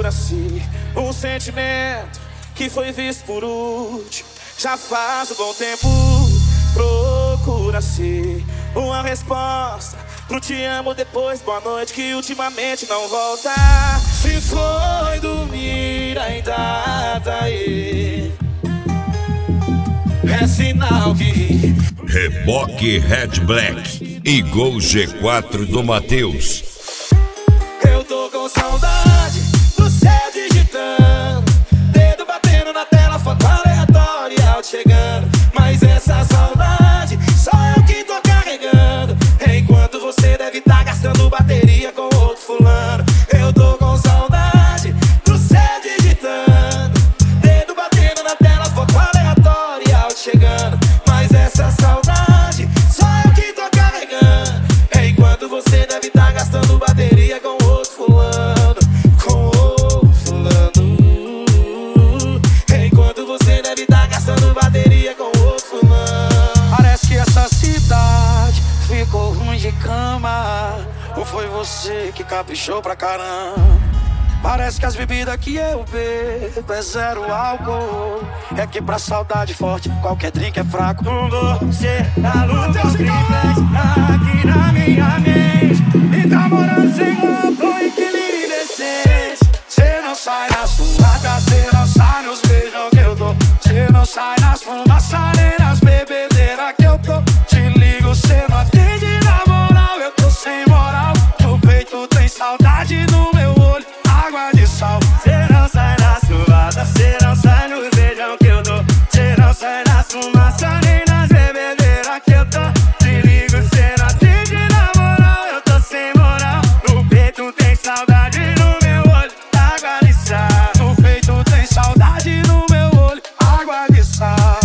procura-se um sentimento que foi visto por último. Já faz um bom tempo, procura-se uma resposta pro te amo depois boa noite que ultimamente não volta. Se foi dormir ainda tá aí, é sinal que Reboque Red Black e Gol G4 do Matheus. Eu tô com saudade do céu digitando, dedo batendo na tela, foto aleatória áudio chegando. Mas essa saudade só eu que tô carregando, enquanto você deve tá gastando bateria com outro fulano. Eu tô com saudade do céu digitando, dedo batendo na tela, foto aleatória áudio chegando. Mas essa saudade só eu que tô carregando, enquanto você deve tá gastando bateria com outro fulano. Com outro fulano. Enquanto você deve tá gastando bateria com outro fulano. Parece que essa cidade ficou ruim de cama, ou foi você que caprichou pra caramba? Parece que as bebidas que eu bebo é zero álcool, é que pra saudade forte qualquer drink é fraco. Você tá no teu triplex aqui na minha mente, e tá morando sem roupa, equilíbrio e decência. Cê não sai nas fumadas, cê não sai nos beijos que eu dou, cê não sai nas fumaças nem nas bebedeiras que eu tô. Te ligo, cê não atende na moral, eu tô sem moral. No peito tem saudade, no meu olho água de sal. Cê não sai nas fumadas, cê não sai nos beijos que eu dou, cê não sai nas fumaças nem nas bebedeiras que eu tô. Te ligo, cê não atende na moral, eu tô sem moral. No peito tem saudade, no meu olho água de sal. No peito tem saudade, no meu olho água de sal.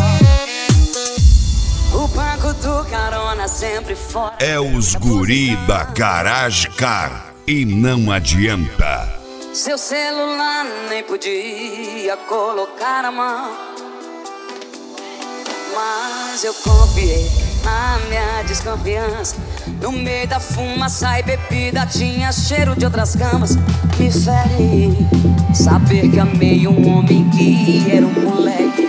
O banco do carona sempre fora. É os guri da Garage Car e não adianta. Seu celular nem podia colocar a mão, mas eu confiei na minha desconfiança. No meio da fumaça e bebida tinha cheiro de outras camas. Me fere saber que amei um homem que era um moleque.